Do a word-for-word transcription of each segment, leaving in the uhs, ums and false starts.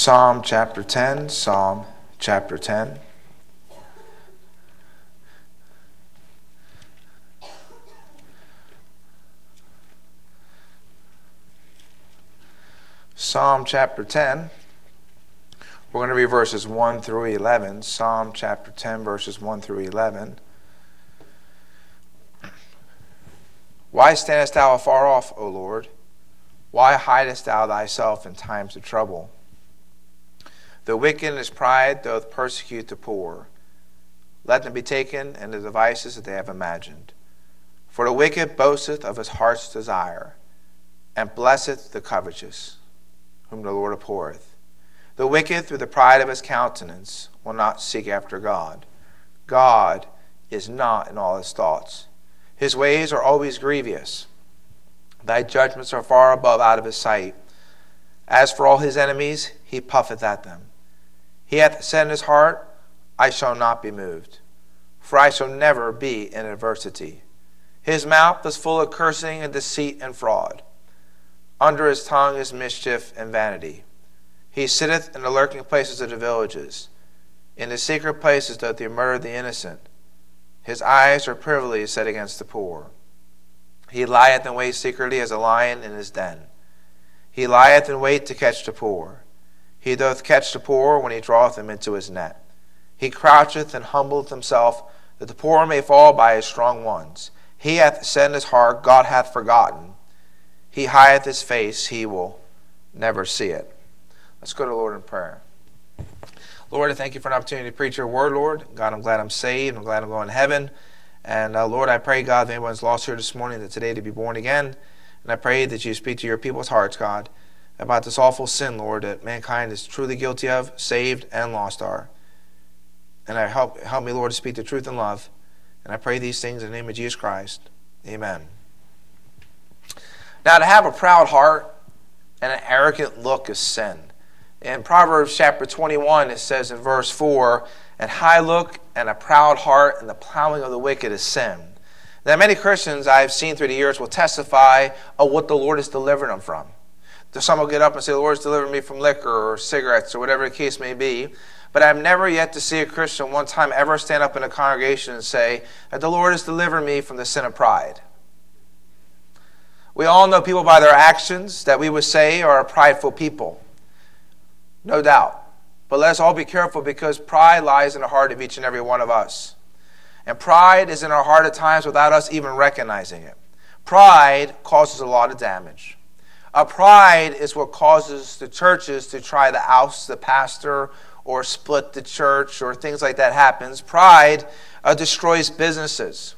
Psalm chapter ten, Psalm chapter ten. Psalm chapter ten. We're going to read verses one through eleven. Psalm chapter ten, verses one through eleven. Why standest thou afar off, O Lord? Why hidest thou thyself in times of trouble? The wicked in his pride doth persecute the poor. Let them be taken in the devices that they have imagined. For the wicked boasteth of his heart's desire, and blesseth the covetous, whom the Lord abhorreth. The wicked, through the pride of his countenance, will not seek after God. God is not in all his thoughts. His ways are always grievous. Thy judgments are far above out of his sight. As for all his enemies, he puffeth at them. He hath said in his heart, I shall not be moved, for I shall never be in adversity. His mouth is full of cursing and deceit and fraud. Under his tongue is mischief and vanity. He sitteth in the lurking places of the villages. In the secret places doth he murder the innocent. His eyes are privily set against the poor. He lieth in wait secretly as a lion in his den. He lieth in wait to catch the poor. He doth catch the poor when he draweth them into his net. He croucheth and humbleth himself, that the poor may fall by his strong ones. He hath said in his heart, God hath forgotten. He hideth his face, he will never see it. Let's go to the Lord in prayer. Lord, I thank you for an opportunity to preach your word, Lord. God, I'm glad I'm saved. I'm glad I'm going to heaven. And uh, Lord, I pray, God, if anyone's lost here this morning, that today to be born again. And I pray that you speak to your people's hearts, God, about this awful sin, Lord, that mankind is truly guilty of, saved and lost are. And I help help me, Lord, to speak the truth in love. And I pray these things in the name of Jesus Christ. Amen. Now, to have a proud heart and an arrogant look is sin. In Proverbs chapter twenty-one, it says in verse four, "A high look and a proud heart and the plowing of the wicked is sin." Now, many Christians I've seen through the years will testify of what the Lord has delivered them from. Some will get up and say, the Lord has delivered me from liquor or cigarettes or whatever the case may be. But I've never yet to see a Christian one time ever stand up in a congregation and say that the Lord has delivered me from the sin of pride. We all know people by their actions that we would say are a prideful people. No doubt. But let's all be careful, because pride lies in the heart of each and every one of us. And pride is in our heart at times without us even recognizing it. Pride causes a lot of damage. Uh, pride is what causes the churches to try to oust the pastor or split the church, or things like that happens. Pride uh, destroys businesses.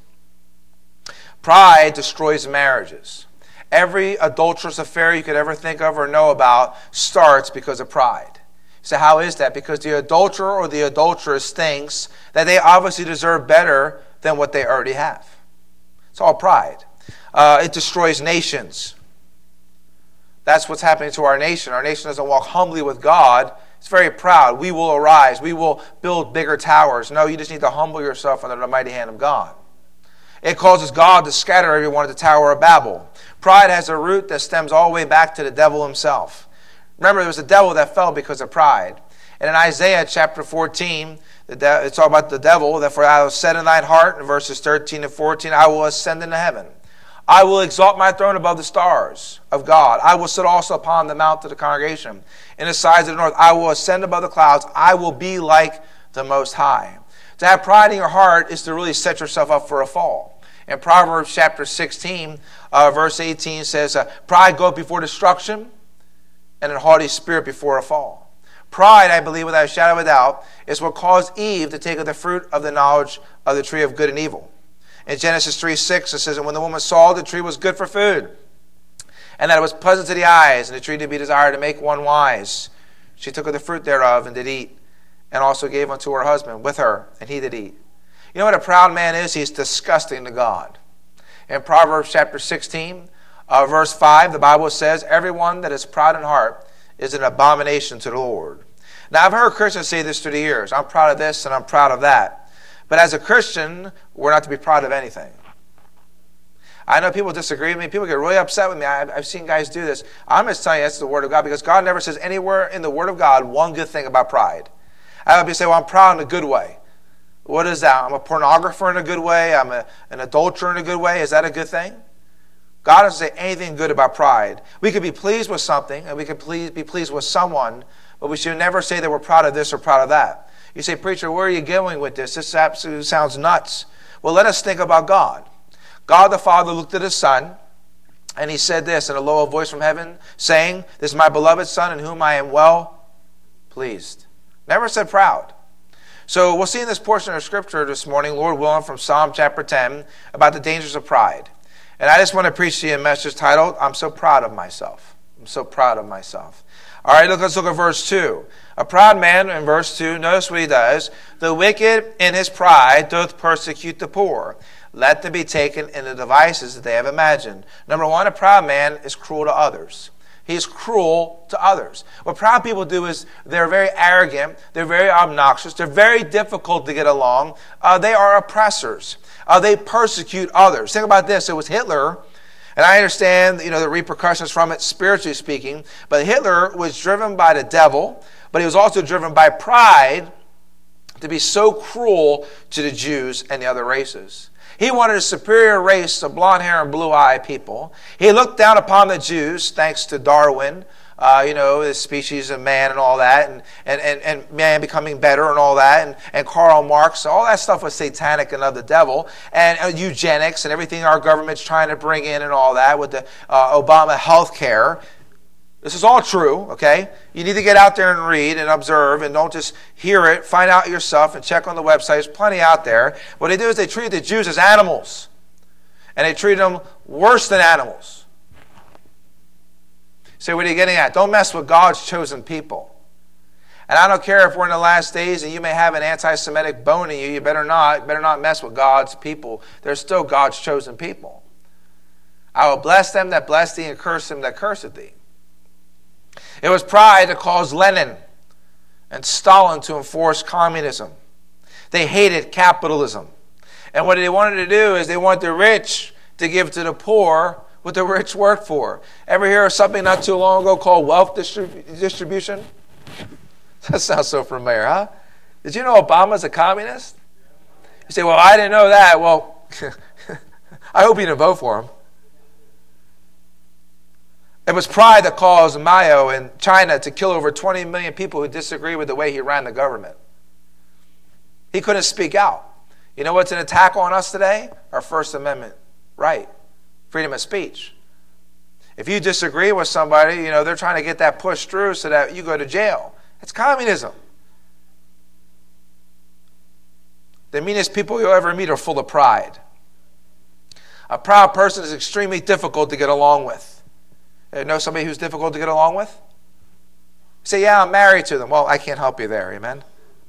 Pride destroys marriages. Every adulterous affair you could ever think of or know about starts because of pride. So how is that? Because the adulterer or the adulteress thinks that they obviously deserve better than what they already have. It's all pride. Uh, it destroys nations. That's what's happening to our nation. Our nation doesn't walk humbly with God. It's very proud. We will arise. We will build bigger towers. No, you just need to humble yourself under the mighty hand of God. It causes God to scatter everyone at the Tower of Babel. Pride has a root that stems all the way back to the devil himself. Remember, there was a devil that fell because of pride. And in Isaiah chapter fourteen, the de- it's all about the devil. That for I will set in thine heart, in verses thirteen and fourteen, I will ascend into heaven. I will exalt my throne above the stars of God. I will sit also upon the mount of the congregation. In the sides of the north, I will ascend above the clouds. I will be like the Most High. To have pride in your heart is to really set yourself up for a fall. In Proverbs chapter sixteen, uh, verse eighteen says, uh, pride goeth before destruction, and a haughty spirit before a fall. Pride, I believe, without a shadow of a doubt, is what caused Eve to take of the fruit of the knowledge of the tree of good and evil. In Genesis three six, it says, and when the woman saw the tree was good for food, and that it was pleasant to the eyes, and the tree to be desired to make one wise, she took of the fruit thereof and did eat, and also gave unto her husband with her, and he did eat. You know what a proud man is? He's disgusting to God. In Proverbs chapter sixteen, uh, verse five, the Bible says, everyone that is proud in heart is an abomination to the Lord. Now, I've heard Christians say this through the years. I'm proud of this and I'm proud of that. But as a Christian, we're not to be proud of anything. I know people disagree with me. People get really upset with me. I've, I've seen guys do this. I'm just telling you that's the Word of God, because God never says anywhere in the Word of God one good thing about pride. I have people say, well, I'm proud in a good way. What is that? I'm a pornographer in a good way. I'm a, an adulterer in a good way. Is that a good thing? God doesn't say anything good about pride. We could be pleased with something, and we could please, be pleased with someone, but we should never say that we're proud of this or proud of that. You say, preacher, where are you going with this? This absolutely sounds nuts. Well, let us think about God. God the Father looked at his Son, and he said this in a low voice from heaven, saying, this is my beloved Son in whom I am well pleased. Never said proud. So we'll see in this portion of Scripture this morning, Lord willing, from Psalm chapter ten, about the dangers of pride. And I just want to preach to you a message titled, I'm so proud of myself. I'm so proud of myself. All right, look, let's look at verse two. A proud man, in verse two, notice what he does. The wicked in his pride doth persecute the poor. Let them be taken in the devices that they have imagined. Number one, a proud man is cruel to others. He's cruel to others. What proud people do is they're very arrogant. They're very obnoxious. They're very difficult to get along. Uh, they are oppressors. Uh, they persecute others. Think about this. It was Hitler, and I understand, you know, the repercussions from it, spiritually speaking, but Hitler was driven by the devil, but he was also driven by pride to be so cruel to the Jews and the other races. He wanted a superior race of blonde hair and blue-eyed people. He looked down upon the Jews, thanks to Darwin, uh, you know, the species of man and all that, and, and, and, and man becoming better and all that, and, and Karl Marx. All that stuff was satanic and of the devil, and uh, eugenics and everything our government's trying to bring in and all that with the uh, Obama health care. This is all true, okay? You need to get out there and read and observe, and don't just hear it. Find out yourself and check on the website. There's plenty out there. What they do is they treat the Jews as animals, and they treat them worse than animals. So what are you getting at? Don't mess with God's chosen people. And I don't care if we're in the last days and you may have an anti-Semitic bone in you. You better not. You better not mess with God's people. They're still God's chosen people. I will bless them that bless thee and curse them that curseth thee. It was pride that caused Lenin and Stalin to enforce communism. They hated capitalism. And what they wanted to do is they want the rich to give to the poor what the rich worked for. Ever hear of something not too long ago called wealth distrib- distribution? That sounds so familiar, huh? Did you know Obama's a communist? You say, well, I didn't know that. Well, I hope you didn't vote for him. It was pride that caused Mao in China to kill over twenty million people who disagree with the way he ran the government. He couldn't speak out. You know what's an attack on us today? Our First Amendment right. Freedom of speech. If you disagree with somebody, you know, they're trying to get that pushed through so that you go to jail. It's communism. The meanest people you'll ever meet are full of pride. A proud person is extremely difficult to get along with. You know somebody who's difficult to get along with? You say, yeah, I'm married to them. Well, I can't help you there, amen?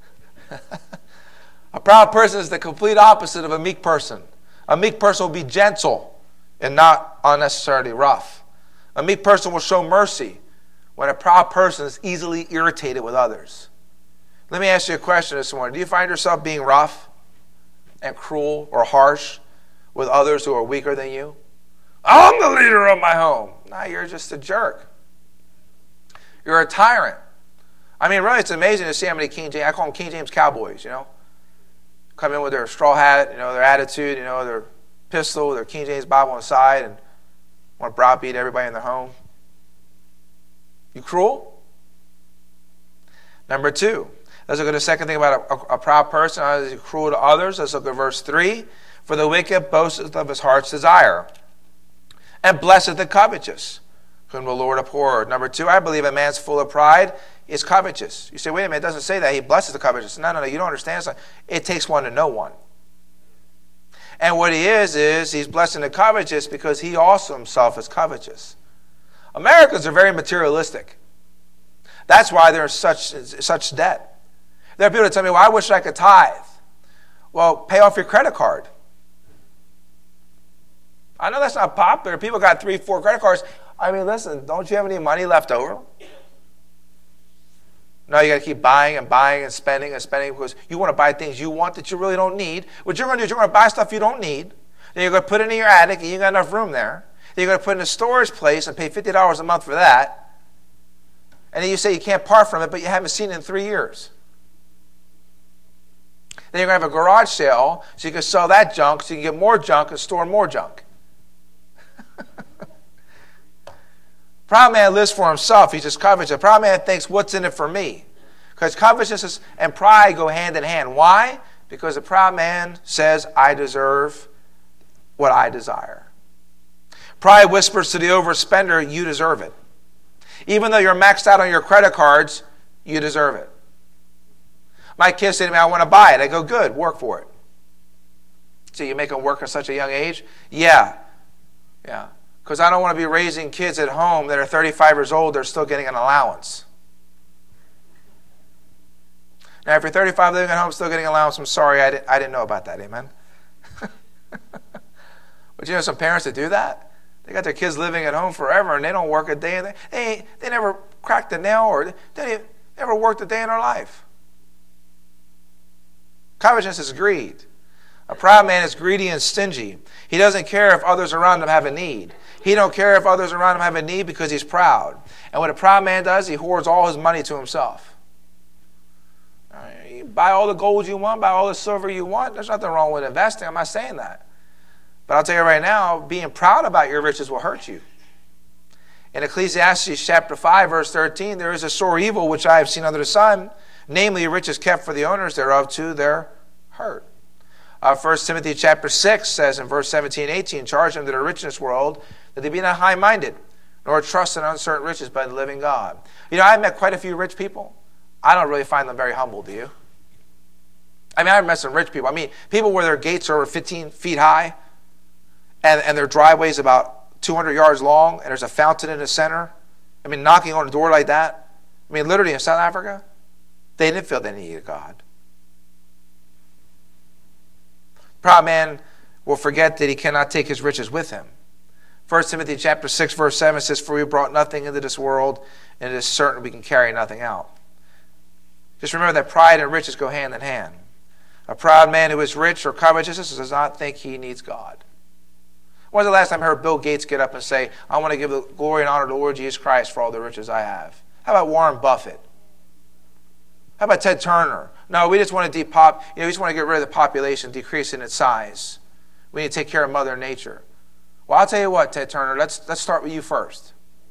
A proud person is the complete opposite of a meek person. A meek person will be gentle and not unnecessarily rough. A meek person will show mercy when a proud person is easily irritated with others. Let me ask you a question this morning. Do you find yourself being rough and cruel or harsh with others who are weaker than you? I'm the leader of my home. No, you're just a jerk. You're a tyrant. I mean, really, it's amazing to see how many King James, I call them King James cowboys, you know, come in with their straw hat, you know, their attitude, you know, their pistol, their King James Bible on the side, and want to browbeat everybody in their home. You cruel? Number two, let's look at the second thing about a, a, a proud person. How is he cruel to others? Let's look at verse three. For the wicked boasteth of his heart's desire, and blesseth the covetous, whom the Lord abhorred. Number two, I believe a man's full of pride is covetous. You say, wait a minute, it doesn't say that. He blesses the covetous. No, no, no, you don't understand. It takes one to know one. And what he is, is he's blessing the covetous because he also himself is covetous. Americans are very materialistic. That's why they're in such, such debt. There are people that tell me, well, I wish I could tithe. Well, pay off your credit card. I know that's not popular. People got three, four credit cards. I mean, listen, don't you have any money left over? No, you got to keep buying and buying and spending and spending because you want to buy things you want that you really don't need. What you're going to do is you're going to buy stuff you don't need. Then you're going to put it in your attic, and you got enough room there. Then you're going to put it in a storage place and pay fifty dollars a month for that. And then you say you can't part from it, but you haven't seen it in three years. Then you're going to have a garage sale so you can sell that junk so you can get more junk and store more junk. Proud man lives for himself. He's just covetous. The proud man thinks, what's in it for me? Because covetousness and pride go hand in hand. Why? Because the proud man says, I deserve what I desire. Pride whispers to the overspender, you deserve it. Even though you're maxed out on your credit cards, you deserve it. My kids say to me, I want to buy it. I go, good, work for it. So you make them work at such a young age? Yeah. Yeah. Because I don't want to be raising kids at home that are thirty-five years old, they're still getting an allowance. Now, if you're thirty-five living at home still getting an allowance, I'm sorry, I didn't, I didn't know about that, amen? But you know some parents that do that? They got their kids living at home forever, and they don't work a day. They, they, they never cracked a nail, or they never worked a day in their life. Covetousness is greed. A proud man is greedy and stingy. He doesn't care if others around him have a need. He don't care if others around him have a need because he's proud. And what a proud man does, he hoards all his money to himself. You buy all the gold you want, buy all the silver you want. There's nothing wrong with investing. I'm not saying that. But I'll tell you right now, being proud about your riches will hurt you. In Ecclesiastes chapter five, verse thirteen, there is a sore evil which I have seen under the sun, namely riches kept for the owners thereof to their hurt. Uh, First Timothy chapter six says in verse seventeen and eighteen, charge them that are rich in this world, that they be not high-minded, nor trust in uncertain riches, but in the living God. You know, I've met quite a few rich people. I don't really find them very humble, do you? I mean, I've met some rich people. I mean, people where their gates are over fifteen feet high, and, and their driveway's about two hundred yards long, and there's a fountain in the center. I mean, knocking on a door like that. I mean, literally in South Africa, they didn't feel they needed God. Proud man will forget that he cannot take his riches with him. First Timothy chapter six, verse seven says, for we brought nothing into this world, and it is certain we can carry nothing out. Just remember that pride and riches go hand in hand. A proud man who is rich or covetous does not think he needs God. When's the last time I heard Bill Gates get up and say, I want to give the glory and honor to the Lord Jesus Christ for all the riches I have? How about Warren Buffett? How about Ted Turner? No, we just want to depop, you know, we just want to get rid of the population, decrease in its size. We need to take care of Mother Nature. Well, I'll tell you what, Ted Turner, let's let's start with you first.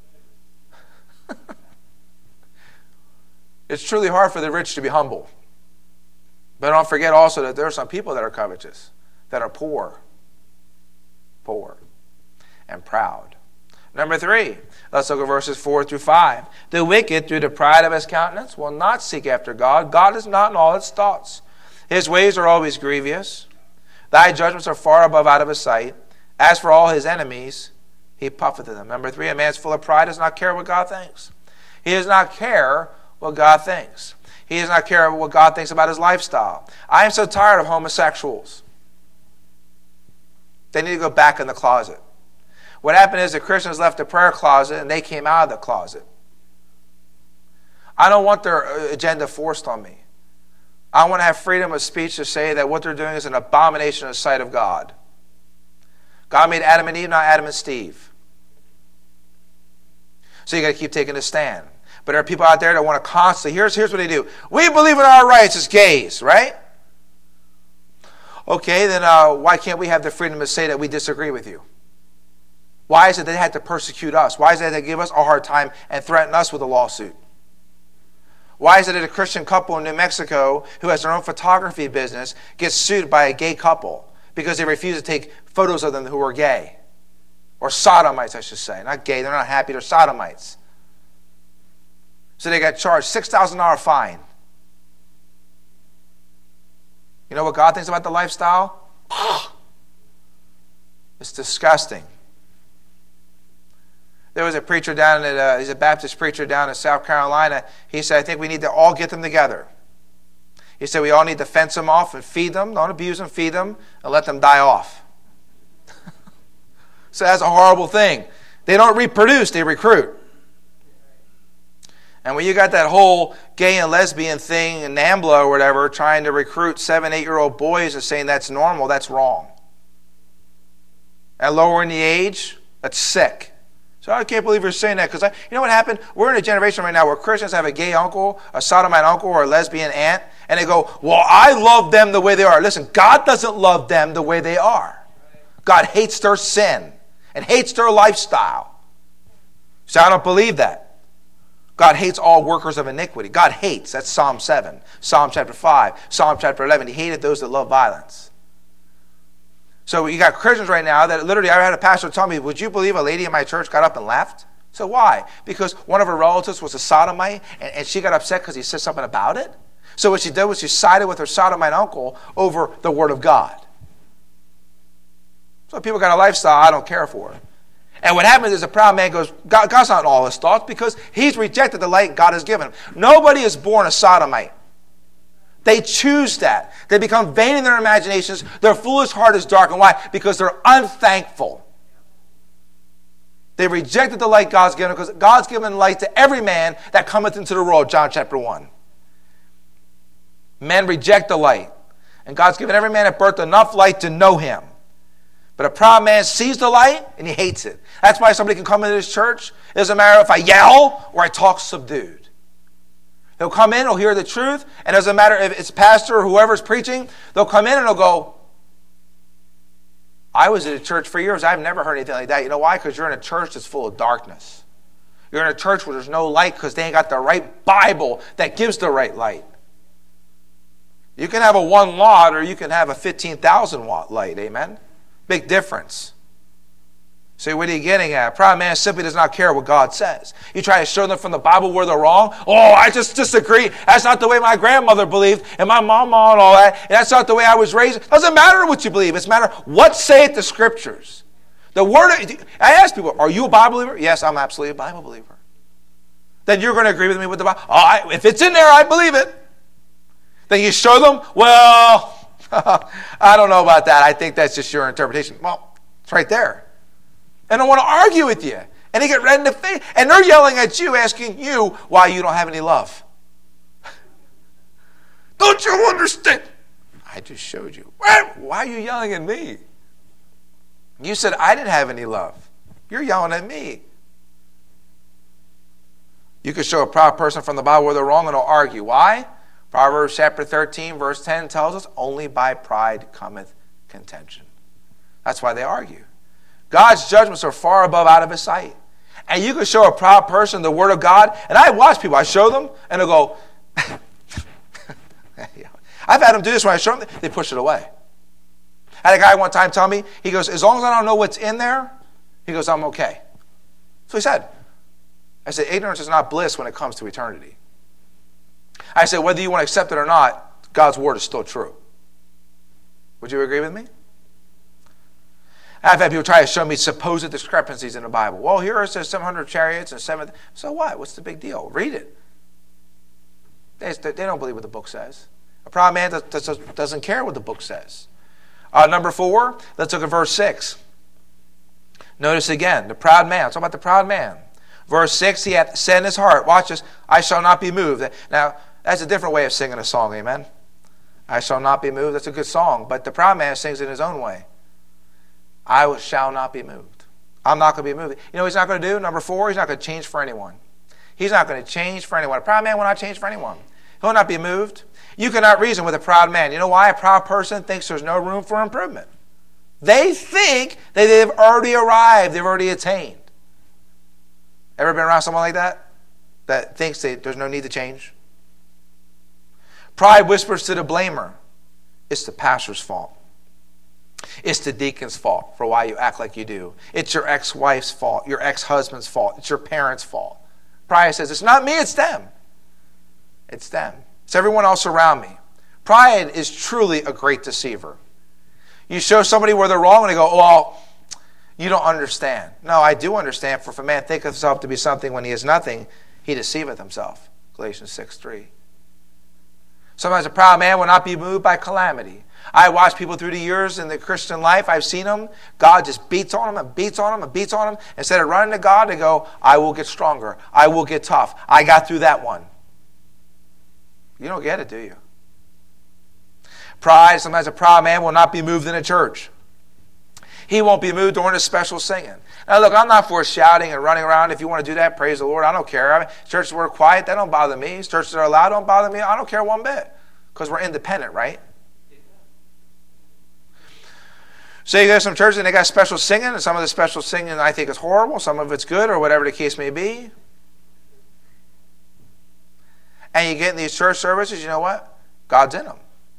It's truly hard for the rich to be humble. But don't forget also that there are some people that are covetous, that are poor. Poor and proud. Number three, let's look at verses four through five. The wicked, through the pride of his countenance, will not seek after God. God is not in all his thoughts. His ways are always grievous. Thy judgments are far above out of his sight. As for all his enemies, he puffeth at them. Number three, a man's full of pride does not care what God thinks. He does not care what God thinks. He does not care what God thinks about his lifestyle. I am so tired of homosexuals. They need to go back in the closet. What happened is the Christians left the prayer closet and they came out of the closet. I don't want their agenda forced on me. I want to have freedom of speech to say that what they're doing is an abomination in the sight of God. God made Adam and Eve, not Adam and Steve. So you got to keep taking a stand. But there are people out there that want to constantly, here's, here's what they do. We believe in our rights as gays, right? Okay, then uh, why can't we have the freedom to say that we disagree with you? Why is it they had to persecute us? Why is it they give us a hard time and threaten us with a lawsuit? Why is it that a Christian couple in New Mexico who has their own photography business gets sued by a gay couple because they refuse to take photos of them who are gay? Or sodomites, I should say. Not gay, they're not happy, they're sodomites. So they got charged six thousand dollars fine. You know what God thinks about the lifestyle? It's disgusting. There was a preacher down at, uh, he's a Baptist preacher down in South Carolina. He said, I think we need to all get them together. He said we all need to fence them off and feed them. Don't abuse them, feed them, and let them die off. So that's a horrible thing. They don't reproduce, they recruit. And when you got that whole gay and lesbian thing in NAMBLA or whatever, trying to recruit seven, eight-year-old boys and saying that's normal, that's wrong. and lowering the age, that's sick. So I can't believe you're saying that, because you know what happened? We're in a generation right now where Christians have a gay uncle, a sodomite uncle, or a lesbian aunt, and they go, well, I love them the way they are. Listen, God doesn't love them the way they are. God hates their sin and hates their lifestyle. So I don't believe that. God hates all workers of iniquity. God hates. That's Psalm seven, Psalm chapter five, Psalm chapter eleven. He hated those that love violence. So you got Christians right now that literally, I had a pastor tell me, would you believe a lady in my church got up and left? So why? Because one of her relatives was a sodomite, and, and she got upset because he said something about it. So what she did was she sided with her sodomite uncle over the word of God. So people got a lifestyle I don't care for. And what happens is a proud man goes, God, God's not in all his thoughts, because he's rejected the light God has given him. Nobody is born a sodomite. They choose that. They become vain in their imaginations. Their foolish heart is darkened. Why? Because they're unthankful. They rejected the light God's given, because God's given light to every man that cometh into the world, John chapter one. Men reject the light. And God's given every man at birth enough light to know him. But a proud man sees the light and he hates it. That's why somebody can come into this church. It doesn't matter if I yell or I talk subdued. He'll come in, he'll hear the truth, and it doesn't matter if it's pastor or whoever's preaching, they'll come in and they'll go, I was at a church for years, I've never heard anything like that. You know why? Because you're in a church that's full of darkness. You're in a church where there's no light because they ain't got the right Bible that gives the right light. You can have a one watt or you can have a fifteen thousand watt light, amen? Big difference. So what are you getting at? A proud man simply does not care what God says. You try to show them from the Bible where they're wrong. Oh, I just disagree. That's not the way my grandmother believed and my mama and all that. And that's not the way I was raised. It doesn't matter what you believe. It's matter what saith the Scriptures. The word. I ask people, are you a Bible believer? Yes, I'm absolutely a Bible believer. Then you're going to agree with me with the Bible. Oh, I, if it's in there, I believe it. Then you show them, well, I don't know about that. I think that's just your interpretation. Well, it's right there. And I want to argue with you. And they get red in the face. And they're yelling at you, asking you why you don't have any love. Don't you understand? I just showed you. Why are you yelling at me? You said I didn't have any love. You're yelling at me. You could show a proud person from the Bible where they're wrong and they'll argue. Why? Proverbs chapter thirteen, verse ten tells us, only by pride cometh contention. That's why they argue. God's judgments are far above out of his sight. And you can show a proud person the word of God. And I watch people. I show them and they'll go, I've had them do this when I show them. They push it away. I had a guy one time tell me, he goes, as long as I don't know what's in there, he goes, I'm okay. So he said. I said, ignorance is not bliss when it comes to eternity. I said, whether you want to accept it or not, God's word is still true. Would you agree with me? I've had people try to show me supposed discrepancies in the Bible. Well, here it says seven hundred chariots and seven. So what? What's the big deal? Read it. They, they don't believe what the book says. A proud man does, does, doesn't care what the book says. Uh, number four, let's look at verse six. Notice again, the proud man. Let's talk about the proud man. Verse six, he hath said in his heart, watch this, I shall not be moved. Now, that's a different way of singing a song, amen? I shall not be moved. That's a good song. But the proud man sings in his own way. I shall not be moved. I'm not going to be moved. You know what he's not going to do? Number four, he's not going to change for anyone. He's not going to change for anyone. A proud man will not change for anyone. He'll not be moved. You cannot reason with a proud man. You know why? A proud person thinks there's no room for improvement. They think that they've already arrived. They've already attained. Ever been around someone like that? That thinks that there's no need to change? Pride whispers to the blamer, it's the pastor's fault. It's the deacon's fault for why you act like you do. It's your ex-wife's fault, your ex-husband's fault. It's your parents' fault. Pride says, it's not me, it's them. It's them. It's everyone else around me. Pride is truly a great deceiver. You show somebody where they're wrong and they go, oh, well, you don't understand. No, I do understand. For if a man thinketh himself to be something when he is nothing, he deceiveth himself. Galatians six three. Sometimes a proud man will not be moved by calamity. I watch people through the years in the Christian life. I've seen them. God just beats on them and beats on them and beats on them. Instead of running to God, they go, I will get stronger. I will get tough. I got through that one. You don't get it, do you? Pride, sometimes a proud man will not be moved in a church. He won't be moved during the special singing. Now, look, I'm not for shouting and running around. If you want to do that, praise the Lord. I don't care. I mean, churches were quiet. That don't bother me. Churches that are loud don't bother me. I don't care one bit because we're independent, right? So you go to some churches and they got special singing, and some of the special singing I think is horrible. Some of it's good or whatever the case may be. And you get in these church services, you know what? God's in them.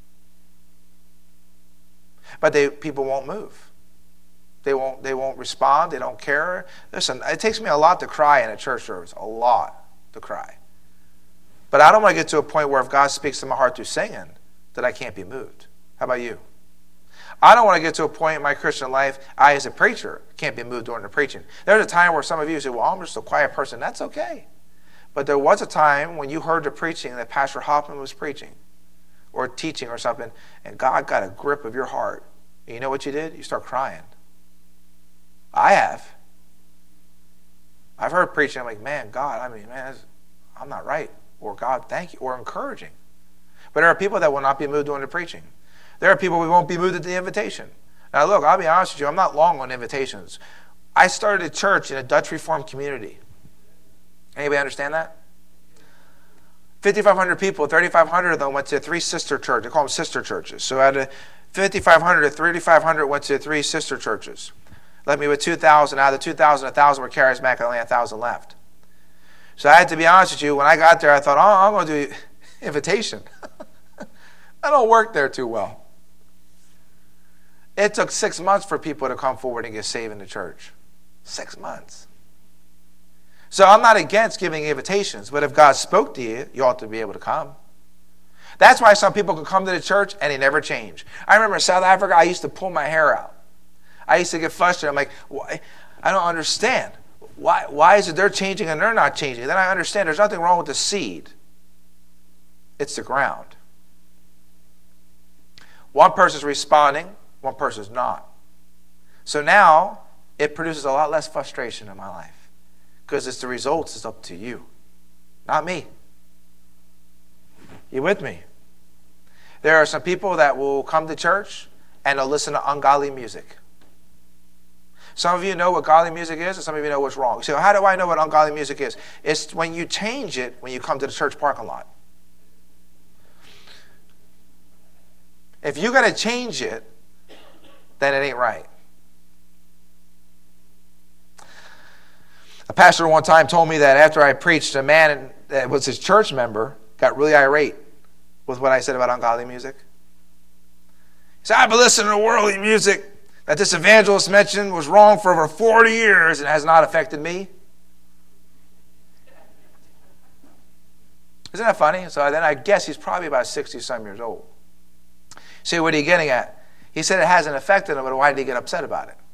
But they people won't move. They won't, they won't respond. They don't care. Listen, it takes me a lot to cry in a church service. A lot to cry. But I don't want to get to a point where if God speaks to my heart through singing, that I can't be moved. How about you? I don't want to get to a point in my Christian life, I as a preacher can't be moved during the preaching. There's a time where some of you say, well, I'm just a quiet person. That's okay. But there was a time when you heard the preaching that Pastor Hoffman was preaching or teaching or something, and God got a grip of your heart. And you know what you did? You start crying. I have. I've heard preaching, I'm like, man, God, I mean, man, I'm not right. Or God, thank you. Or encouraging. But there are people that will not be moved during the preaching. There are people who won't be moved at the invitation. Now look, I'll be honest with you, I'm not long on invitations. I started a church in a Dutch Reformed community. Anybody understand that? fifty-five hundred people, thirty-five hundred of them went to three sister churches. They call them sister churches. So out of fifty-five hundred to thirty-five hundred went to three sister churches. Left me with two thousand. Out of the two thousand, one thousand were charismatic, only one thousand left. So I had to be honest with you, when I got there, I thought, oh, I'm going to do invitation. I don't work there too well. It took six months for people to come forward and get saved in the church. Six months. So I'm not against giving invitations, but if God spoke to you, you ought to be able to come. That's why some people could come to the church and they never change. I remember in South Africa, I used to pull my hair out. I used to get frustrated. I'm like, why? I don't understand. Why, why is it they're changing and they're not changing? Then I understand there's nothing wrong with the seed. It's the ground. One person's responding, one person's not. So now it produces a lot less frustration in my life because it's the results is up to you, not me. You with me? There are some people that will come to church and they'll listen to ungodly music. Some of you know what godly music is, and some of you know what's wrong. So how do I know what ungodly music is? It's when you change it when you come to the church parking lot. If you're going to change it, then it ain't right. A pastor one time told me that after I preached, a man that was his church member got really irate with what I said about ungodly music. He said, I've been listening to worldly music that this evangelist mentioned was wrong for over forty years and has not affected me. Isn't that funny? So then I guess he's probably about sixty-some years old. See, what are you getting at? He said it hasn't affected him, but why did he get upset about it?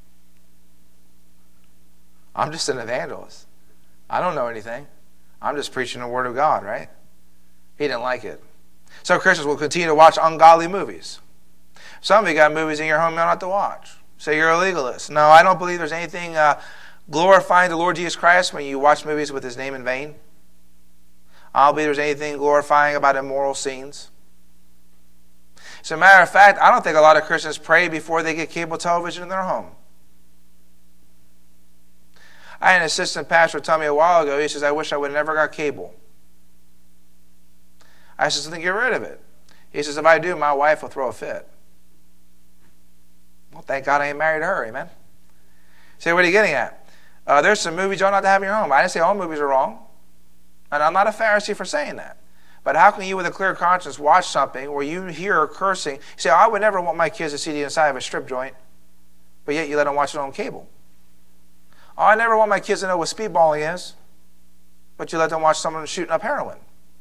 I'm just an evangelist. I don't know anything. I'm just preaching the word of God, right? He didn't like it. So Christians will continue to watch ungodly movies. Some of you got movies in your home you don't have to watch. Say you're a legalist. No, I don't believe there's anything uh, glorifying the Lord Jesus Christ when you watch movies with his name in vain. I don't believe there's anything glorifying about immoral scenes. As a matter of fact, I don't think a lot of Christians pray before they get cable television in their home. I had an assistant pastor tell me a while ago, he says, I wish I would have never got cable. I said, then get rid of it. He says, if I do, my wife will throw a fit. Well, thank God I ain't married her, amen? Say, what are you getting at? Uh, there's some movies you don't have to have in your home. I didn't say all movies are wrong. And I'm not a Pharisee for saying that. But how can you with a clear conscience watch something where you hear cursing? You say, oh, I would never want my kids to see the inside of a strip joint, but yet you let them watch it on cable. Oh, I never want my kids to know what speedballing is, but you let them watch someone shooting up heroin.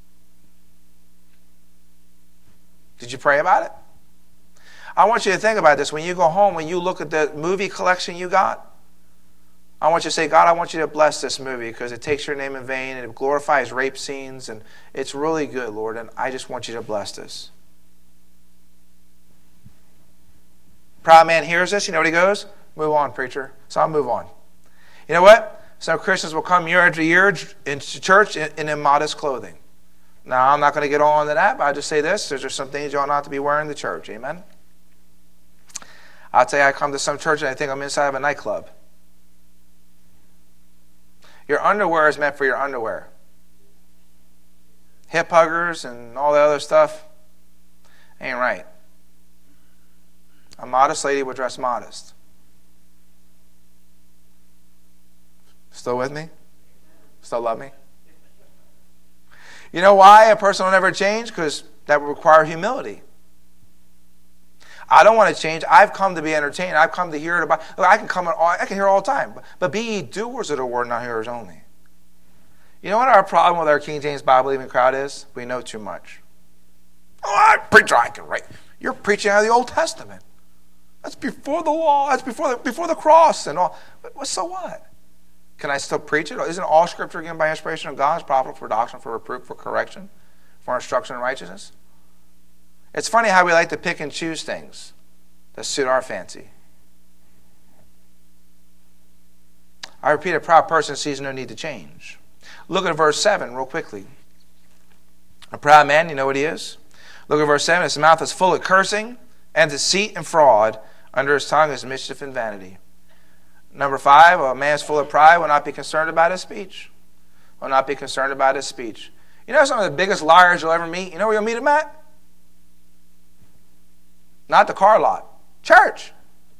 Did you pray about it? I want you to think about this. When you go home, when you look at the movie collection you got, I want you to say, God, I want you to bless this movie because it takes your name in vain and it glorifies rape scenes and it's really good, Lord, and I just want you to bless this. Proud man hears this. You know what he goes? Move on, preacher. So I'll move on. You know what? Some Christians will come year after year into church in, in immodest clothing. Now, I'm not going to get on to that, but I'll just say this. There's just some things you ought not to be wearing in the church. Amen? I'll tell you, I come to some church and I think I'm inside of a nightclub. Your underwear is meant for your underwear. Hip huggers and all the other stuff ain't right. A modest lady would dress modest. Still with me? Still love me? You know why a person will never change? Because that would require humility. I don't want to change. I've come to be entertained. I've come to hear it about. Look, I can come. I can hear all the time. But be ye doers of the word, not hearers only. You know what our problem with our King James Bible believing crowd is? We know too much. Oh, I preach. I can write. You're preaching out of the Old Testament. That's before the law. That's before the before the cross and all. But so what? Can I still preach it? Isn't all Scripture given by inspiration of God is profitable for doctrine, for reproof, for correction, for instruction in righteousness? It's funny how we like to pick and choose things that suit our fancy. I repeat, a proud person sees no need to change. Look at verse seven real quickly. A proud man, you know what he is? Look at verse seven. His mouth is full of cursing and deceit and fraud. Under his tongue is mischief and vanity. Number five, a man is full of pride will not be concerned about his speech. Will not be concerned about his speech. You know some of the biggest liars you'll ever meet? You know where you'll meet them at? Not the car lot. Church.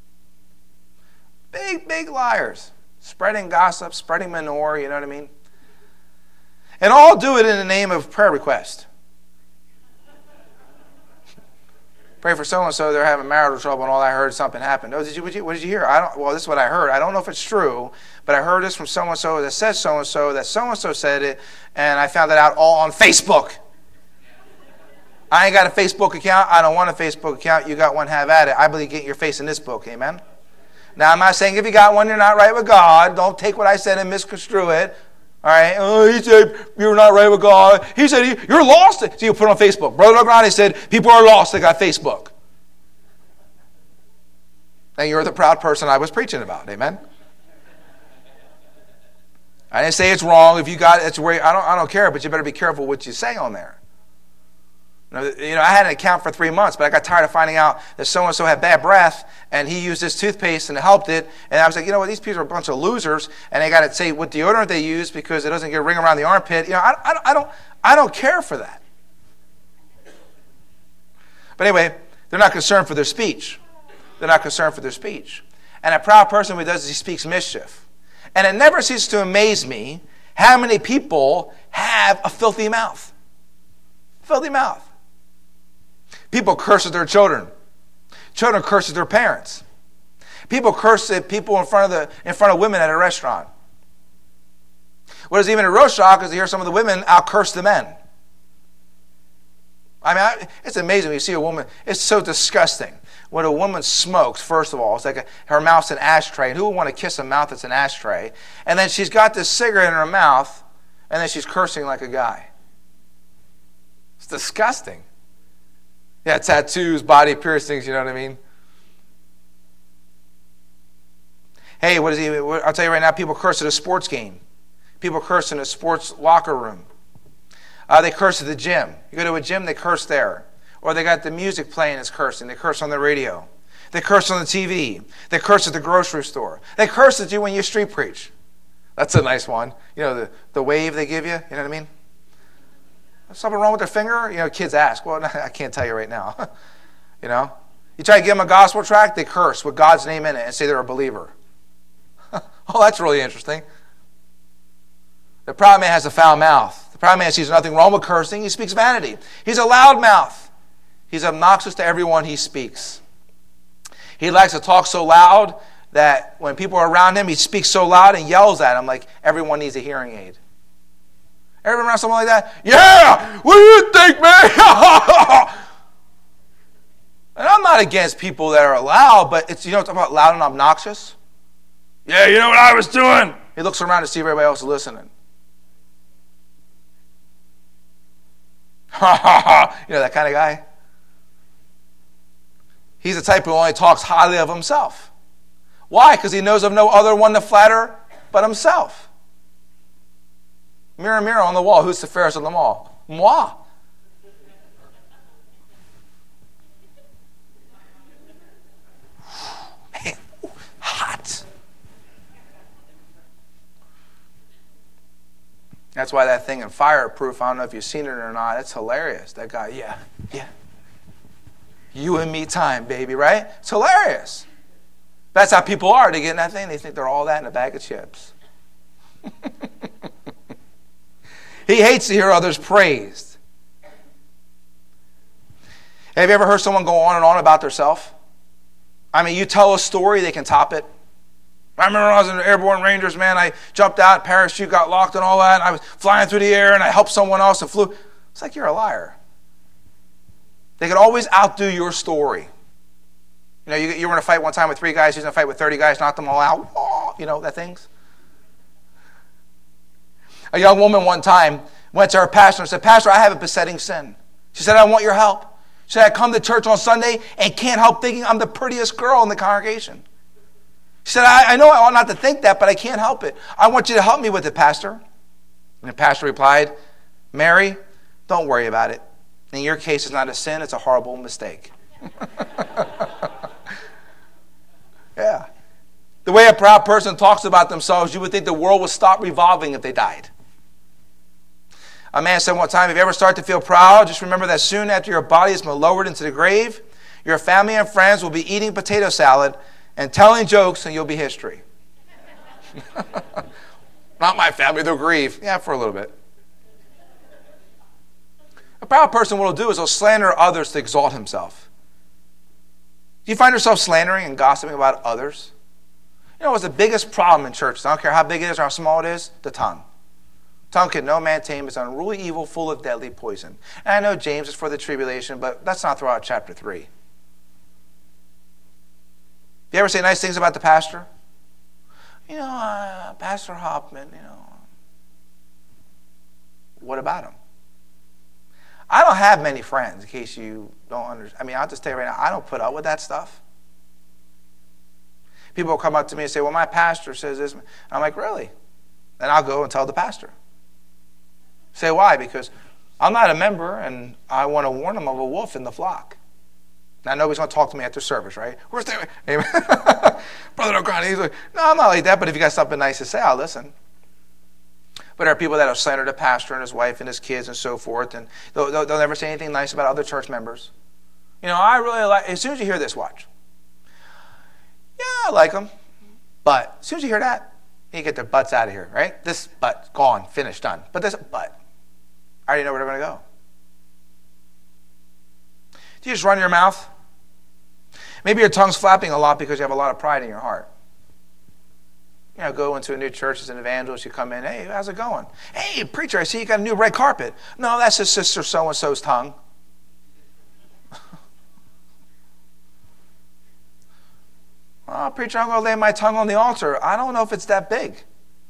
Big, big liars. Spreading gossip, spreading manure, you know what I mean? And all do it in the name of prayer request. Pray for so-and-so, they're having marital trouble, and all I heard something happened. Oh, did you, what did you, what did you hear? I don't. Well, this is what I heard. I don't know if it's true, but I heard this from so-and-so that says so-and-so, that so-and-so said it, and I found it out all on Facebook. I ain't got a Facebook account. I don't want a Facebook account. You got one, have at it. I believe get your face in this book, amen? Now, I'm not saying if you got one, you're not right with God. Don't take what I said and misconstrue it. All right? Oh, he said you're not right with God. He said you're lost. So you put it on Facebook. Brother O'Grady said people are lost. They got Facebook. And you're the proud person I was preaching about. Amen? I didn't say it's wrong. If you got it, it's where I don't. I don't care. But you better be careful what you say on there. You know, I had an account for three months, but I got tired of finding out that so-and-so had bad breath, and he used this toothpaste and it helped it. And I was like, you know what, these people are a bunch of losers, and they got to say what deodorant they use because it doesn't get a ring around the armpit. You know, I, I, I, don't, I don't care for that. But anyway, they're not concerned for their speech. They're not concerned for their speech. And a proud person, what he does is he speaks mischief. And it never ceases to amaze me how many people have a filthy mouth. Filthy mouth. People curse at their children. Children curse at their parents. People curse at people in front of the in front of women at a restaurant. What is even a real shock is to hear some of the women out curse the men. I mean, I, it's amazing when you see a woman. It's so disgusting when a woman smokes. First of all, it's like a, her mouth's an ashtray, and who would want to kiss a mouth that's an ashtray? And then she's got this cigarette in her mouth, and then she's cursing like a guy. It's disgusting. Yeah, tattoos, body piercings, you know what I mean? Hey, what is he? I'll tell you right now, people curse at a sports game. People curse in a sports locker room. Uh, they curse at the gym. You go to a gym, they curse there. Or they got the music playing, it's cursing. They curse on the radio. They curse on the T V. They curse at the grocery store. They curse at you when you street preach. That's a nice one. You know, the, the wave they give you, you know what I mean? Something wrong with their finger? You know, kids ask. Well, I can't tell you right now. You know? You try to give them a gospel tract, they curse with God's name in it and say they're a believer. Oh, that's really interesting. The proud man has a foul mouth. The proud man sees nothing wrong with cursing. He speaks vanity. He's a loud mouth. He's obnoxious to everyone he speaks. He likes to talk so loud that when people are around him, he speaks so loud and yells at them like everyone needs a hearing aid. Ever around someone like that? Yeah! What do you think, man? And I'm not against people that are loud, but it's, you know, talking about loud and obnoxious. Yeah, you know what I was doing? He looks around to see if everybody else is listening. Ha ha ha! You know that kind of guy? He's the type who only talks highly of himself. Why? Because he knows of no other one to flatter but himself. Mirror, mirror on the wall, who's the fairest of them all? Moi. That's why that thing in Fireproof, I don't know if you've seen it or not, it's hilarious. That guy, yeah, yeah. You and me time, baby, right? It's hilarious. That's how people are. They get in that thing, they think they're all that in a bag of chips. He hates to hear others praised. Have you ever heard someone go on and on about themselves? I mean, you tell a story, they can top it. I remember when I was in the Airborne Rangers, man, I jumped out, parachute got locked and all that, and I was flying through the air, and I helped someone else and flew. It's like you're a liar. They can always outdo your story. You know, you, you were in a fight one time with three guys, he's in a fight with thirty guys, knocked them all out. Oh, you know, that things. A young woman one time went to her pastor and said, Pastor, I have a besetting sin. She said, I want your help. She said, I come to church on Sunday and can't help thinking I'm the prettiest girl in the congregation. She said, I, I know I ought not to think that, but I can't help it. I want you to help me with it, Pastor. And the pastor replied, Mary, don't worry about it. In your case, it's not a sin, it's a horrible mistake. Yeah. The way a proud person talks about themselves, you would think the world would stop revolving if they died. A man said one time, if you ever start to feel proud, just remember that soon after your body has been lowered into the grave, your family and friends will be eating potato salad and telling jokes, and you'll be history. Not my family, they'll grieve. Yeah, for a little bit. A proud person, what he'll do is he'll slander others to exalt himself. Do you find yourself slandering and gossiping about others? You know what's the biggest problem in churches? I don't care how big it is or how small it is, the tongue. Tongue can no man tame. It's unruly evil, full of deadly poison. And I know James is for the tribulation, but let's not throw out chapter three. You ever say nice things about the pastor? You know, uh, Pastor Hoffman, you know. What about him? I don't have many friends, in case you don't understand. I mean, I'll just tell you right now, I don't put up with that stuff. People will come up to me and say, well, my pastor says this. I'm like, really? And I'll go and tell the pastor. Say why? Because I'm not a member, and I want to warn them of a wolf in the flock. Now, nobody's going to talk to me after service, right? Where's the Amen. Brother O'Connor, he's like, no, I'm not like that, but if you got something nice to say, I'll listen. But there are people that have slandered the pastor and his wife and his kids and so forth, and they'll, they'll, they'll never say anything nice about other church members. You know, I really like, as soon as you hear this, watch. Yeah, I like them. But as soon as you hear that, you get their butts out of here, right? This butt, gone, finished, done. But this butt, I already know where they're going to go. Do you just run your mouth? Maybe your tongue's flapping a lot because you have a lot of pride in your heart. You know, go into a new church as an evangelist, you come in, hey, how's it going? Hey, preacher, I see you got a new red carpet. No, that's his sister so-and-so's tongue. Oh, preacher, I'm going to lay my tongue on the altar. I don't know if it's that big.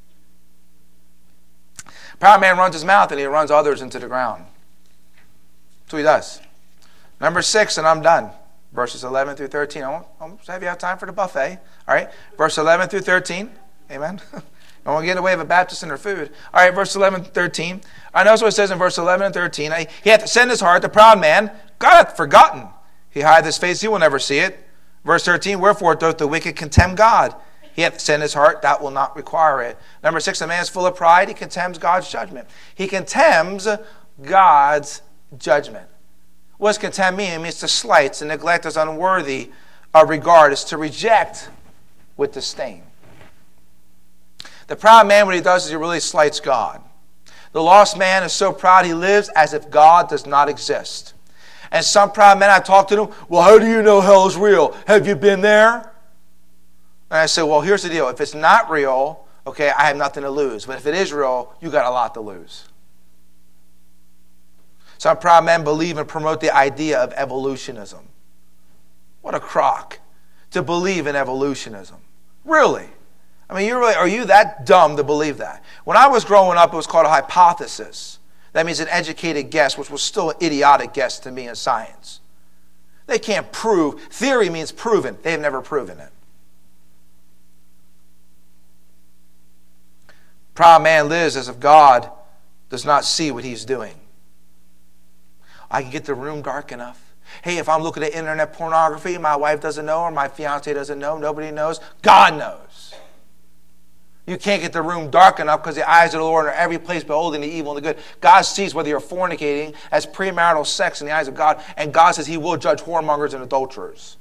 Proud man runs his mouth and he runs others into the ground. That's what he does. Number six, and I'm done. Verses eleven through thirteen. I won't, I won't have you have time for the buffet. All right. Verse eleven through thirteen. Amen. I won't get in the way of a Baptist and their food. All right, verse eleven through thirteen. I know what it says in verse eleven and thirteen. He hath set in his heart, the proud man, God hath forgotten. He hideth his face, he will never see it. Verse thirteen, wherefore doth the wicked contemn God? He hath set in his heart, that will not require it. Number six, a man is full of pride, he contemns God's judgment. He contemns God's judgment. What does contemn mean? It means to slight, to neglect as unworthy of regard, is to reject with disdain. The proud man, what he does is he really slights God. The lost man is so proud he lives as if God does not exist. And some proud men, I talk to them, well, how do you know hell is real? Have you been there? And I say, well, here's the deal. If it's not real, okay, I have nothing to lose. But if it is real, you got a lot to lose. Some proud men believe and promote the idea of evolutionism. What a crock to believe in evolutionism. Really? I mean, you're really, are you that dumb to believe that? When I was growing up, it was called a hypothesis. That means an educated guess, which was still an idiotic guess to me in science. They can't prove. Theory means proven. They have never proven it. Proud man lives as if God does not see what he's doing. I can get the room dark enough. Hey, if I'm looking at internet pornography, my wife doesn't know or my fiance doesn't know, nobody knows, God knows. You can't get the room dark enough because the eyes of the Lord are every place beholding the evil and the good. God sees whether you're fornicating as premarital sex in the eyes of God, and God says he will judge whoremongers and adulterers.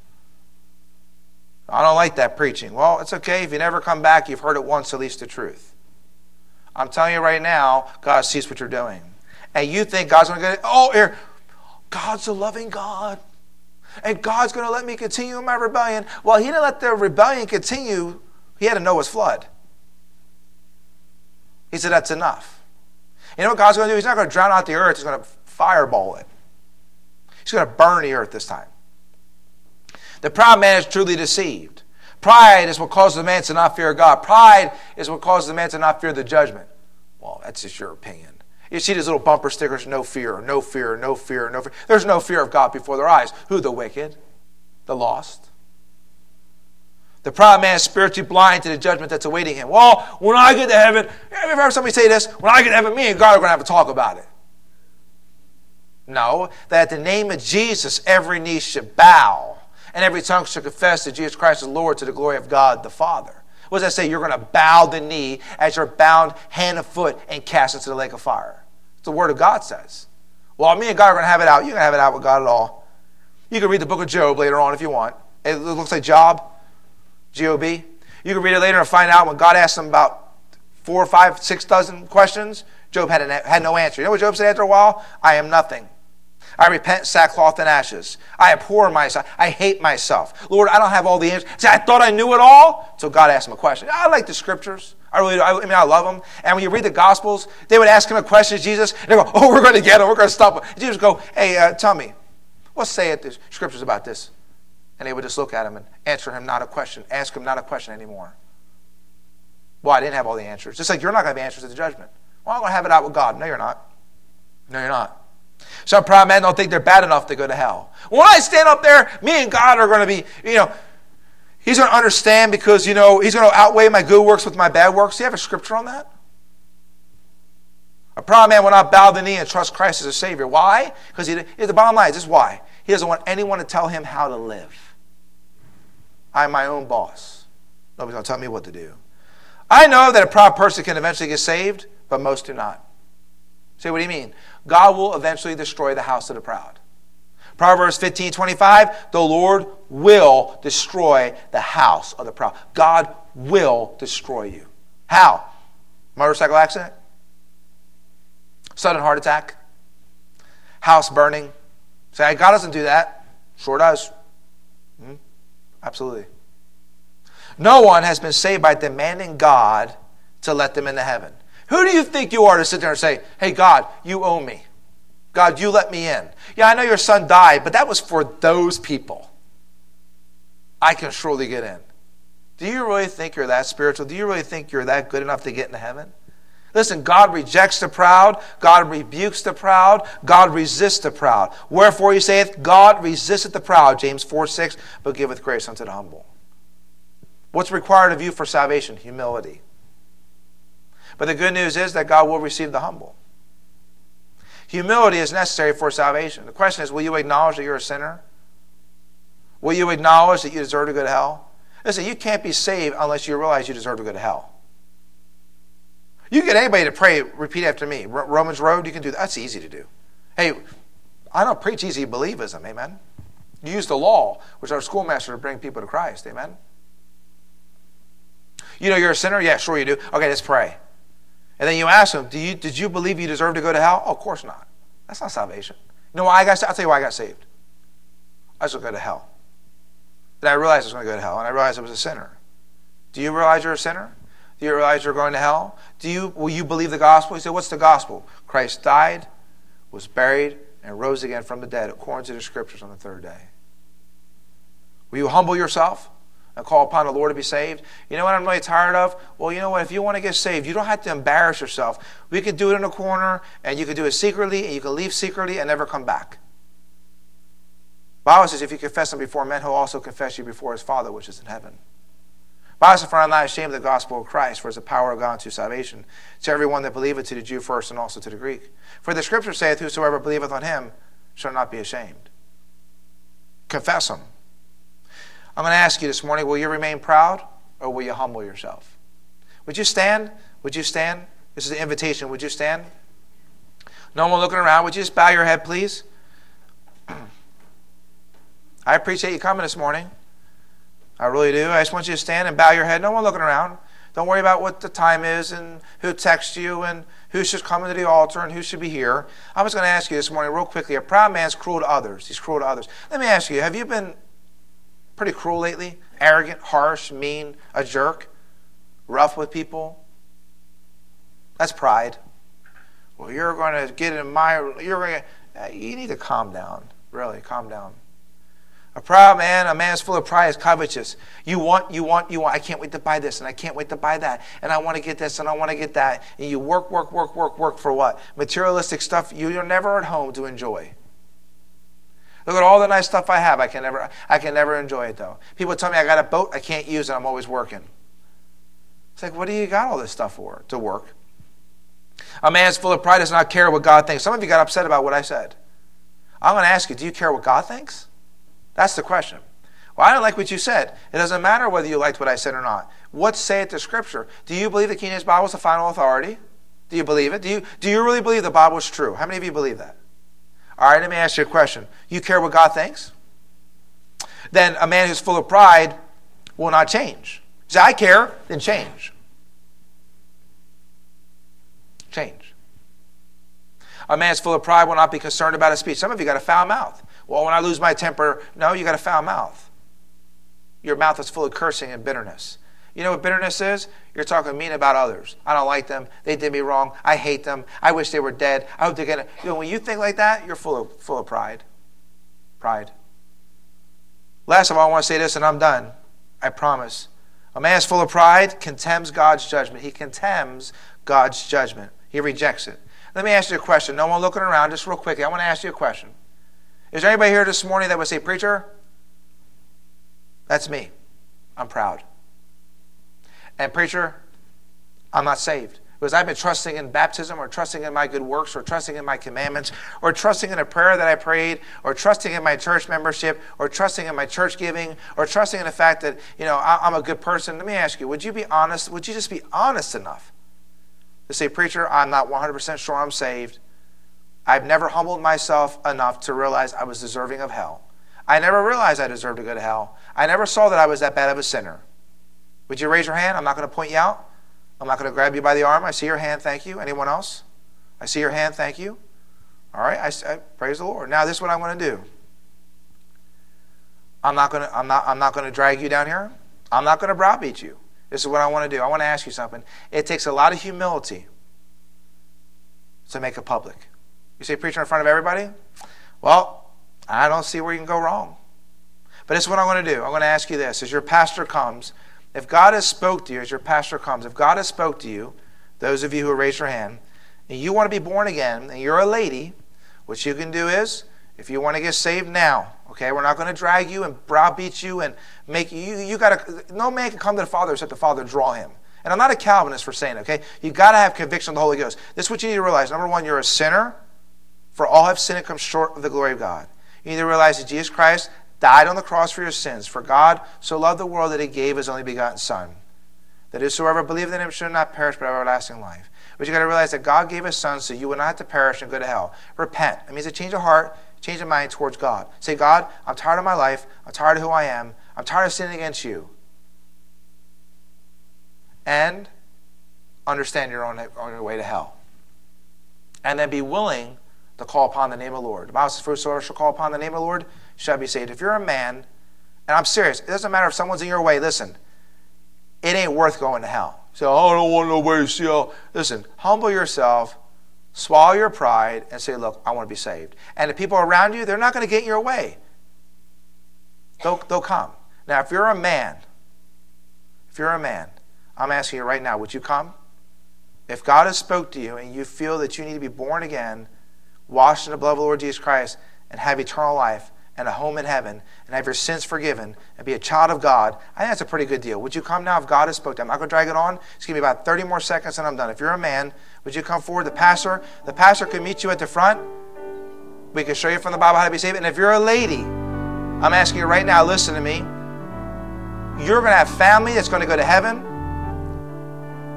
I don't like that preaching. Well, it's okay. If you never come back, you've heard it once, at least the truth. I'm telling you right now, God sees what you're doing. And you think God's going to get, oh, here, God's a loving God. And God's going to let me continue in my rebellion. Well, he didn't let the rebellion continue. He had a Noah's flood. He said, that's enough. You know what God's going to do? He's not going to drown out the earth. He's going to fireball it. He's going to burn the earth this time. The proud man is truly deceived. Pride is what causes a man to not fear God. Pride is what causes a man to not fear the judgment. Well, that's just your opinion. You see these little bumper stickers, no fear, no fear, no fear, no fear. There's no fear of God before their eyes. Who? The wicked, the lost. The proud man is spiritually blind to the judgment that's awaiting him. Well, when I get to heaven, have you ever heard somebody say this? When I get to heaven, me and God are going to have a talk about it. No, that at the name of Jesus, every knee should bow, and every tongue should confess that Jesus Christ is Lord to the glory of God the Father. What does that say? You're going to bow the knee as you're bound hand and foot and cast into the lake of fire. It's the word of God says. Well, me and God are going to have it out. You can have it out with God at all. You can read the book of Job later on if you want. It looks like Job. G O B. You can read it later and find out when God asked him about four, five, six dozen questions, Job had, an, had no answer. You know what Job said after a while? I am nothing. I repent, sackcloth and ashes. I abhor myself. I hate myself. Lord, I don't have all the answers. See, I thought I knew it all. So God asked him a question. I like the scriptures. I really do. I mean, I love them. And when you read the Gospels, they would ask him a question, Jesus, and they go, oh, we're going to get him. We're going to stop him. And Jesus would go, hey, uh, tell me, what say it the scriptures about this? And they would just look at him and answer him not a question. Ask him not a question anymore. Well, I didn't have all the answers. Just like you're not going to have answers at the judgment. Well, I'm going to have it out with God. No, you're not. No, you're not. Some proud men don't think they're bad enough to go to hell. When I stand up there, me and God are going to be, you know, he's going to understand because, you know, he's going to outweigh my good works with my bad works. Do you have a scripture on that? A proud man will not bow the knee and trust Christ as a Savior. Why? Because he, the bottom line is this is why. He doesn't want anyone to tell him how to live. I'm my own boss. Nobody's going to tell me what to do. I know that a proud person can eventually get saved, but most do not. Say, what do you mean? God will eventually destroy the house of the proud. Proverbs fifteen twenty-five, the Lord will destroy the house of the proud. God will destroy you. How? Motorcycle accident? Sudden heart attack? House burning? Say, God doesn't do that. Sure does. Mm-hmm. Absolutely. No one has been saved by demanding God to let them into heaven. Who do you think you are to sit there and say, hey, God, you owe me. God, you let me in. Yeah, I know your son died, but that was for those people. I can surely get in. Do you really think you're that spiritual? Do you really think you're that good enough to get into heaven? Listen, God rejects the proud. God rebukes the proud. God resists the proud. Wherefore he saith, God resisteth the proud, James four six, but giveth grace unto the humble. What's required of you for salvation? Humility. But the good news is that God will receive the humble. Humility is necessary for salvation. The question is, will you acknowledge that you're a sinner? Will you acknowledge that you deserve to go to hell? Listen, you can't be saved unless you realize you deserve to go to hell. You get anybody to pray, repeat after me. Romans Road, you can do that. That's easy to do. Hey, I don't preach easy believism, amen? You use the law, which our schoolmaster to bring people to Christ, amen? You know you're a sinner? Yeah, sure you do. Okay, let's pray. And then you ask them, do you, did you believe you deserve to go to hell? Oh, of course not. That's not salvation. You know why I got saved? I'll tell you why I got saved. I was going to go to hell. Then I realized I was going to go to hell, and I realized I was a sinner. Do you realize you're a sinner? Do you realize you're going to hell? Do you, will you believe the gospel? You say, what's the gospel? Christ died, was buried, and rose again from the dead, according to the scriptures on the third day. Will you humble yourself and call upon the Lord to be saved? You know what I'm really tired of? Well, you know what? If you want to get saved, you don't have to embarrass yourself. We can do it in a corner, and you can do it secretly, and you can leave secretly and never come back. The Bible says, if you confess him before men, he'll also confess you before his Father, which is in heaven. The Bible says, for I am not ashamed of the gospel of Christ, for it is the power of God unto salvation, to everyone that believeth, to the Jew first, and also to the Greek. For the scripture saith, whosoever believeth on him shall not be ashamed. Confess him. I'm going to ask you this morning, will you remain proud, or will you humble yourself? Would you stand? Would you stand? This is an invitation. Would you stand? No one looking around. Would you just bow your head, please? I appreciate you coming this morning. I really do. I just want you to stand and bow your head. No one looking around. Don't worry about what the time is and who texts you and who should come to the altar and who should be here. I was going to ask you this morning real quickly. A proud man's cruel to others. He's cruel to others. Let me ask you, have you been pretty cruel lately? Arrogant, harsh, mean, a jerk, rough with people? That's pride. Well, you're going to get in my... You're going to, you need to calm down. Really, calm down. A proud man, a man is full of pride, is covetous. You want, you want, you want. I can't wait to buy this, and I can't wait to buy that, and I want to get this, and I want to get that. And you work, work, work, work, work for what? Materialistic stuff you're never at home to enjoy. Look at all the nice stuff I have. I can never, I can never enjoy it though. People tell me I got a boat, I can't use it. I'm always working. It's like, what do you got all this stuff for? To work. A man's full of pride does not care what God thinks. Some of you got upset about what I said. I'm going to ask you, do you care what God thinks? That's the question. Well, I don't like what you said. It doesn't matter whether you liked what I said or not. What saith the Scripture? Do you believe the King James Bible is the final authority? Do you believe it? Do you, do you really believe the Bible is true? How many of you believe that? All right, let me ask you a question. You care what God thinks? Then a man who's full of pride will not change. Say, I care, then change. Change. A man's full of pride will not be concerned about his speech. Some of you got a foul mouth. Well, when I lose my temper, no, you got a foul mouth. Your mouth is full of cursing and bitterness. You know what bitterness is? You're talking mean about others. I don't like them. They did me wrong. I hate them. I wish they were dead. I hope they're gonna. You know, when you think like that, you're full of full of pride. Pride. Last of all, I want to say this, and I'm done. I promise. A man is full of pride contemns God's judgment. He contemns God's judgment. He rejects it. Let me ask you a question. No one looking around, just real quickly. I want to ask you a question. Is there anybody here this morning that would say, preacher, that's me. I'm proud. And preacher, I'm not saved. Because I've been trusting in baptism or trusting in my good works or trusting in my commandments or trusting in a prayer that I prayed or trusting in my church membership or trusting in my church giving or trusting in the fact that, you know, I'm a good person. Let me ask you, would you be honest? Would you just be honest enough to say, preacher, I'm not one hundred percent sure I'm saved. I've never humbled myself enough to realize I was deserving of hell. I never realized I deserved to go to hell. I never saw that I was that bad of a sinner. Would you raise your hand? I'm not going to point you out. I'm not going to grab you by the arm. I see your hand, thank you. Anyone else? I see your hand, thank you. All right, I, I praise the Lord. Now this is what I'm going to do. I'm not going to I'm not I'm not going to drag you down here. I'm not going to browbeat you. This is what I want to do. I want to ask you something. It takes a lot of humility to make it public. You say, preacher in front of everybody? Well, I don't see where you can go wrong. But this is what I'm going to do. I'm going to ask you this. As your pastor comes, if God has spoke to you, as your pastor comes, if God has spoke to you, those of you who raise your hand, and you want to be born again, and you're a lady, what you can do is, if you want to get saved now, okay, we're not going to drag you and browbeat you and make you, you got to, no man can come to the Father except the Father draw him. And I'm not a Calvinist for saying, okay, you got to have conviction of the Holy Ghost. This is what you need to realize. Number one, you're a sinner. For all have sinned and come short of the glory of God. You need to realize that Jesus Christ died on the cross for your sins. For God so loved the world that he gave his only begotten Son, that whosoever believeth in him should not perish but have everlasting life. But you got to realize that God gave his Son so you would not have to perish and go to hell. Repent. It means a change of heart, change of mind towards God. Say, God, I'm tired of my life. I'm tired of who I am. I'm tired of sinning against you. And understand you're on, on your way to hell. And then be willing to call upon the name of the Lord. The Bible says, whosoever shall call upon the name of the Lord shall be saved. If you're a man, and I'm serious, it doesn't matter if someone's in your way, listen, it ain't worth going to hell. So, oh, I don't want nobody to see hell. Listen, humble yourself, swallow your pride, and say, look, I want to be saved. And the people around you, they're not going to get in your way. They'll, they'll come. Now, if you're a man, if you're a man, I'm asking you right now, would you come? If God has spoke to you and you feel that you need to be born again, washed in the blood of the Lord Jesus Christ, and have eternal life and a home in heaven, and have your sins forgiven, and be a child of God, I think that's a pretty good deal. Would you come now if God has spoken to you? I'm not going to drag it on. It's going to be about thirty more seconds and I'm done. If you're a man, would you come forward? The pastor, the pastor can meet you at the front. We can show you from the Bible how to be saved. And if you're a lady, I'm asking you right now, listen to me. You're going to have family that's going to go to heaven.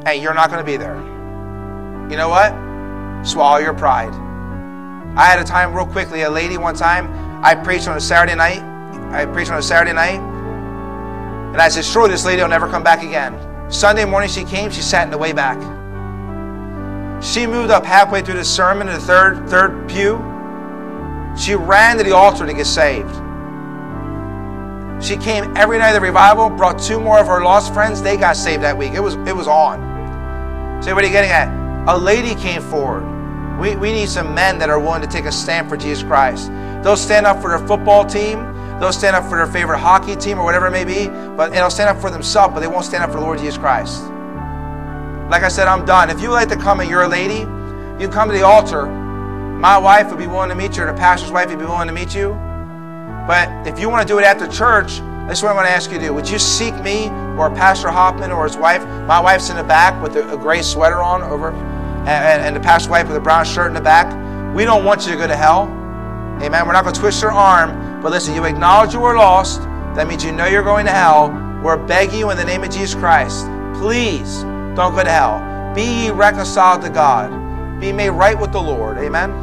and you're not going to be there. You know what? Swallow your pride. I had a time real quickly, a lady one time, I preached on a Saturday night. I preached on a Saturday night. And I said, surely this lady will never come back again. Sunday morning she came, she sat in the way back. She moved up halfway through the sermon in the third, third pew. She ran to the altar to get saved. She came every night of the revival, brought two more of her lost friends. They got saved that week. It was, it was on. So what are you getting at? A lady came forward. We, we need some men that are willing to take a stand for Jesus Christ. They'll stand up for their football team. They'll stand up for their favorite hockey team or whatever it may be. But they'll stand up for themselves, but they won't stand up for the Lord Jesus Christ. Like I said, I'm done. If you would like to come and you're a lady, you can come to the altar. My wife would be willing to meet you, or the pastor's wife would be willing to meet you. But if you want to do it after church, this is what I'm going to ask you to do. Would you seek me or Pastor Hoffman or his wife? My wife's in the back with a, a gray sweater on over, and, and the pastor's wife with a brown shirt in the back. We don't want you to go to hell. Amen. We're not going to twist your arm. But listen, you acknowledge you were lost. That means you know you're going to hell. We're begging you in the name of Jesus Christ. Please don't go to hell. Be ye reconciled to God. Be made right with the Lord. Amen.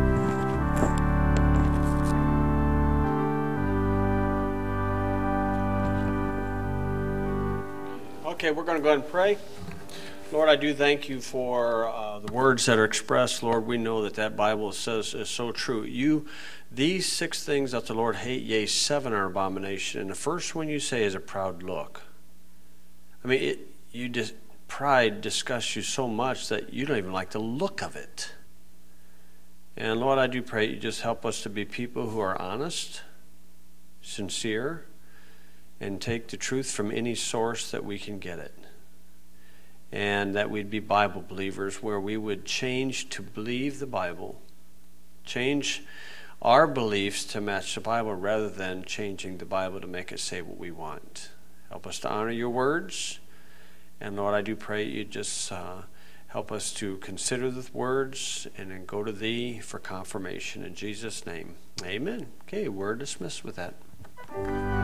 Okay, we're going to go ahead and pray. Lord, I do thank you for uh, the words that are expressed. Lord, we know that that Bible says is so true. You, these six things that the Lord hate, yea, seven are abomination. And the first one you say is a proud look. I mean, it, you just pride disgusts you so much that you don't even like the look of it. And Lord, I do pray you just help us to be people who are honest, sincere, and take the truth from any source that we can get it. And that we'd be Bible believers where we would change to believe the Bible, change our beliefs to match the Bible rather than changing the Bible to make it say what we want. Help us to honor your words. And Lord, I do pray you just uh, help us to consider the words and then go to thee for confirmation. In Jesus' name, amen. Okay, we're dismissed with that.